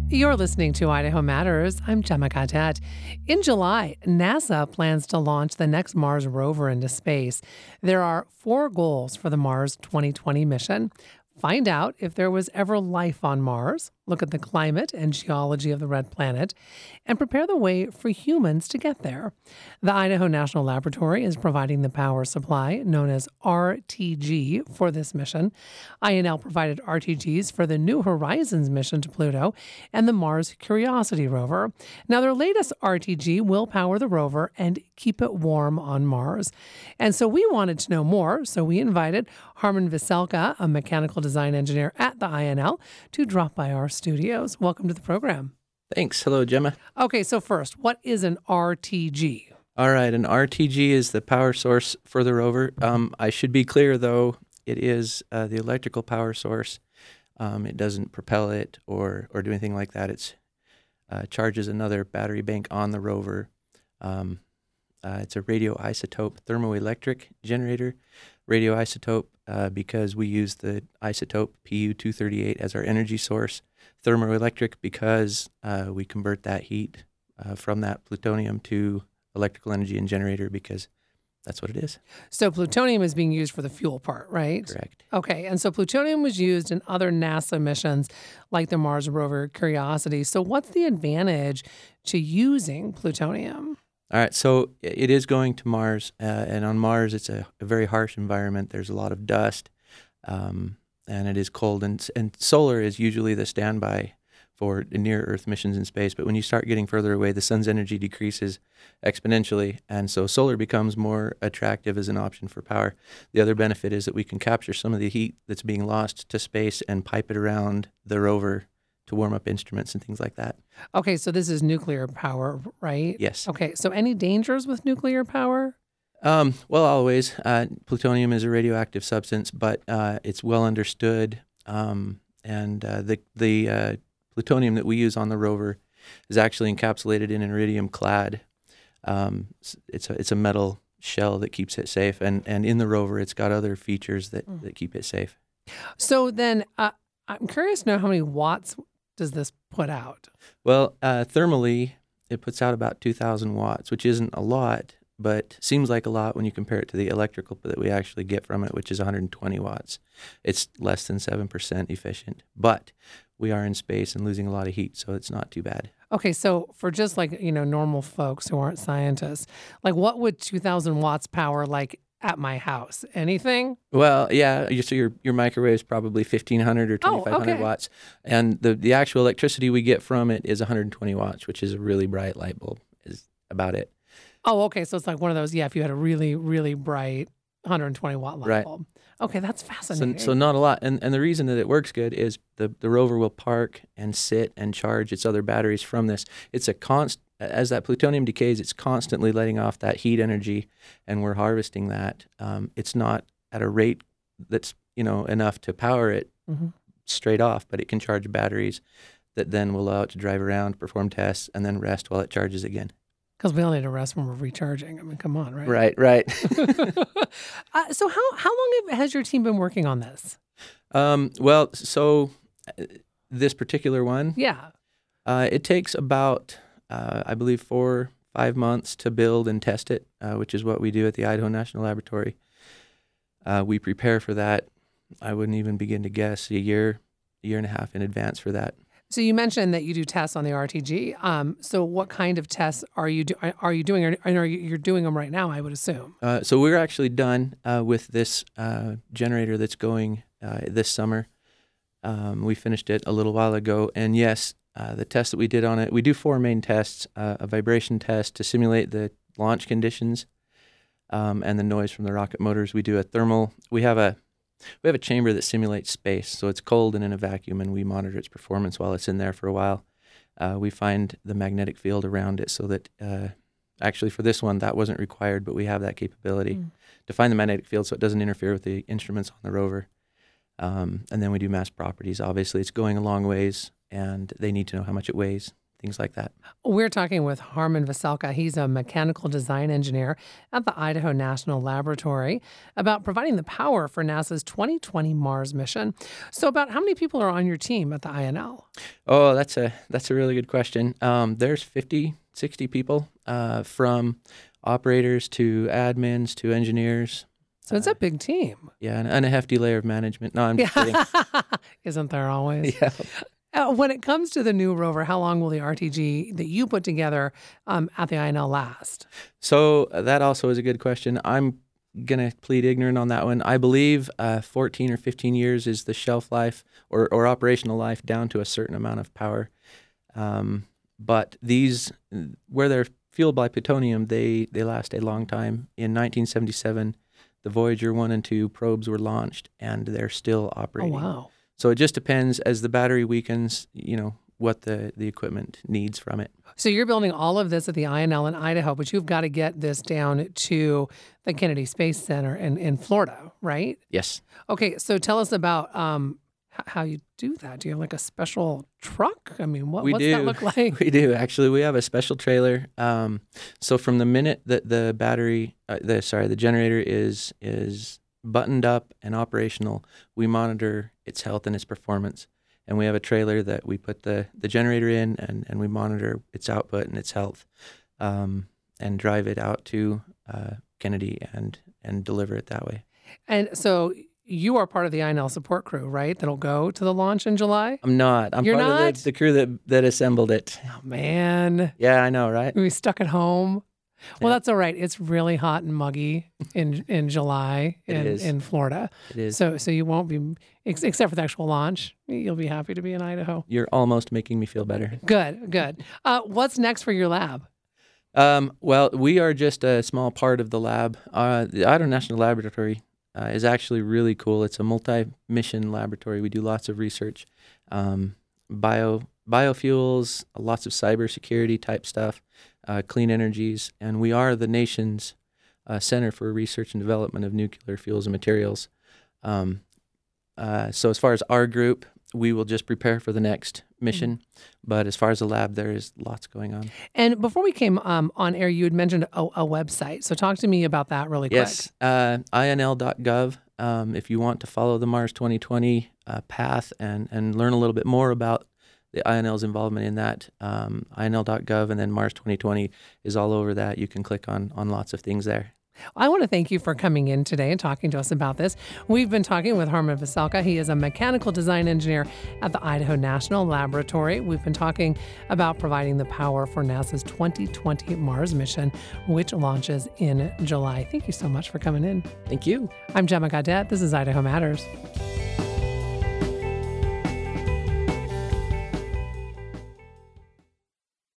You're listening to Idaho Matters. I'm Gemma Cadet. In July, NASA plans to launch the next Mars rover into space. There are 4 goals for the Mars 2020 mission. Find out if there was ever life on Mars, look at the climate and geology of the red planet, and prepare the way for humans to get there. The Idaho National Laboratory is providing the power supply, known as RTG, for this mission. INL provided RTGs for the New Horizons mission to Pluto and the Mars Curiosity rover. Now, their latest RTG will power the rover and keep it warm on Mars. And so we wanted to know more, so we invited Harman Veselka, a mechanical design engineer at the INL, to drop by our studios. Welcome to the program. Thanks. Hello, Gemma. Okay, so first, what is an RTG? All right, an RTG is the power source for the rover. I should be clear, though, it is the electrical power source. It doesn't propel it or do anything like that. It charges another battery bank on the rover. It's a radioisotope thermoelectric generator. Radioisotope because we use the isotope Pu-238 as our energy source. Thermoelectric because we convert that heat from that plutonium to electrical energy and generator because that's what it is. So plutonium is being used for the fuel part, right? Correct. Okay, and so plutonium was used in other NASA missions like the Mars rover Curiosity. So what's the advantage to using plutonium? All right, so it is going to Mars, and on Mars it's a very harsh environment. There's a lot of dust, and it is cold, and solar is usually the standby for near-Earth missions in space. But when you start getting further away, the sun's energy decreases exponentially, and so solar becomes more attractive as an option for power. The other benefit is that we can capture some of the heat that's being lost to space and pipe it around the rover to warm up instruments and things like that. Okay, so this is nuclear power, right? Yes. Okay, so any dangers with nuclear power? Well, always. Plutonium is a radioactive substance, but it's well understood. And the plutonium that we use on the rover is actually encapsulated in an iridium clad. It's a metal shell that keeps it safe, and in the rover, it's got other features that keep it safe. So then, I'm curious to know how many watts does this put out? Well, thermally, it puts out about 2,000 watts, which isn't a lot, but seems like a lot when you compare it to the electrical that we actually get from it, which is 120 watts. It's less than 7% efficient, but we are in space and losing a lot of heat, so it's not too bad. Okay, so for just normal folks who aren't scientists, like what would 2,000 watts power like at my house? Anything? Well, yeah. So your microwave is probably 1,500 or 2,500 okay. watts, and the actual electricity we get from it is 120 watts, which is a really bright light bulb. Is about it. Oh, okay. So it's like one of those. Yeah, if you had a really, really bright 120 watt light bulb. Okay, that's fascinating. So not a lot, and the reason that it works good is the rover will park and sit and charge its other batteries from this. It's a as that plutonium decays, it's constantly letting off that heat energy, and we're harvesting that. It's not at a rate that's enough to power it straight off, but it can charge batteries that then will allow it to drive around, perform tests, and then rest while it charges again. Because we all need to rest when we're recharging. I mean, come on, right? Right. So how long has your team been working on this? This particular one, yeah, it takes about I believe 4-5 months to build and test it, which is what we do at the Idaho National Laboratory. We prepare for that. I wouldn't even begin to guess a year and a half in advance for that. So you mentioned that you do tests on the RTG. So what kind of tests are you doing? You're doing them right now, I would assume. So we're actually done with this generator that's going this summer. We finished it a little while ago, and yes, the test that we did on it, we do 4 main tests: a vibration test to simulate the launch conditions and the noise from the rocket motors. We do a thermal. We have a chamber that simulates space, so it's cold and in a vacuum, and we monitor its performance while it's in there for a while. We find the magnetic field around it so that, actually for this one, that wasn't required, but we have that capability to find the magnetic field so it doesn't interfere with the instruments on the rover. And then we do mass properties. Obviously, it's going a long ways, and they need to know how much it weighs things like that. We're talking with Harmon Veselka. He's a mechanical design engineer at the Idaho National Laboratory about providing the power for NASA's 2020 Mars mission. So about how many people are on your team at the INL? Oh, that's a really good question. There's 50, 60 people, from operators to admins to engineers. So it's a big team. Yeah, and a hefty layer of management. No, I'm just kidding. Isn't there always? Yeah. When it comes to the new rover, how long will the RTG that you put together at the INL last? So that also is a good question. I'm going to plead ignorant on that one. I believe 14 or 15 years is the shelf life or operational life down to a certain amount of power. But these, where they're fueled by plutonium, they last a long time. In 1977, the Voyager 1 and 2 probes were launched, and they're still operating. Oh, wow. So it just depends as the battery weakens, what the equipment needs from it. So you're building all of this at the INL in Idaho, but you've got to get this down to the Kennedy Space Center in Florida, right? Yes. Okay, so tell us about how you do that. Do you have like a special truck? I mean, what's that look like? We do. Actually, we have a special trailer. So from the minute that the the generator is buttoned up and operational, we monitor its health and its performance. And we have a trailer that we put the generator in, and we monitor its output and its health, and drive it out to Kennedy and deliver it that way. And so you are part of the INL support crew, right? That'll go to the launch in July? I'm not. I'm You're part not? of the crew that assembled it. Oh, man. Yeah, I know, right? We stuck at home. Well, Yeah. that's all right. It's really hot and muggy in July in Florida. It is. So you won't be, except for the actual launch, you'll be happy to be in Idaho. You're almost making me feel better. Good. What's next for your lab? Well, we are just a small part of the lab. The Idaho National Laboratory is actually really cool. It's a multi-mission laboratory. We do lots of research, biofuels, lots of cybersecurity type stuff, clean energies, and we are the nation's Center for Research and Development of Nuclear Fuels and Materials. So as far as our group, we will just prepare for the next mission. But as far as the lab, there is lots going on. And before we came on air, you had mentioned a website. So talk to me about that really quick. Yes, inl.gov. If you want to follow the Mars 2020 path and learn a little bit more about the INL's involvement in that, inl.gov, and then Mars 2020 is all over that. You can click on lots of things there. I want to thank you for coming in today and talking to us about this. We've been talking with Harmon Veselka. He is a mechanical design engineer at the Idaho National Laboratory. We've been talking about providing the power for NASA's 2020 Mars mission, which launches in July. Thank you so much for coming in. Thank you. I'm Gemma Gaudette. This is Idaho Matters.